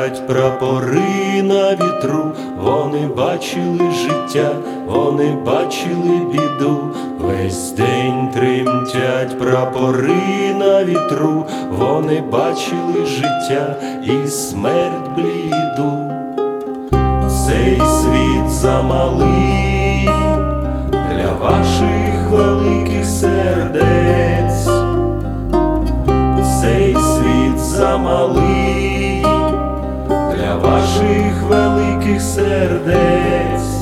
тремтять прапори на вітру, вони бачили життя, вони бачили біду. Весь день тремтять прапори на вітру, вони бачили життя і смерть бліду. Цей світ замалий для ваших великих сердець, цей світ замалий для ваших великих сердець.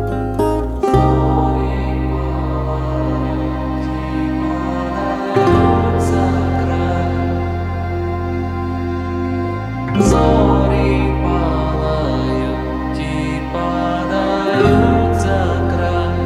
Зорі палають і падають за край.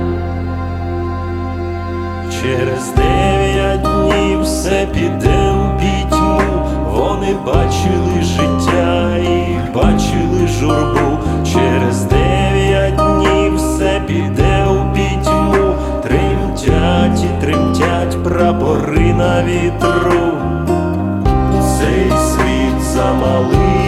Через 9 днів все піде у пітьму, вони бачили життя і бачили журбу. Через 9 днів все піде у пітьму, тремтять і тремтять прапори на вітру. Цей світ замалий